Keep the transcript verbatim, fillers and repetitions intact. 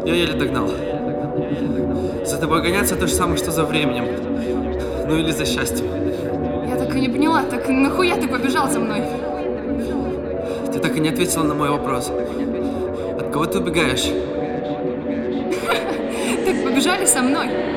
Я еле догнал. За тобой гоняться то же самое, что за временем. Ну или за счастьем. Я так и не поняла, так нахуя ты побежал за мной? Ты так и не ответила на мой вопрос. От кого ты убегаешь? Так побежали со мной.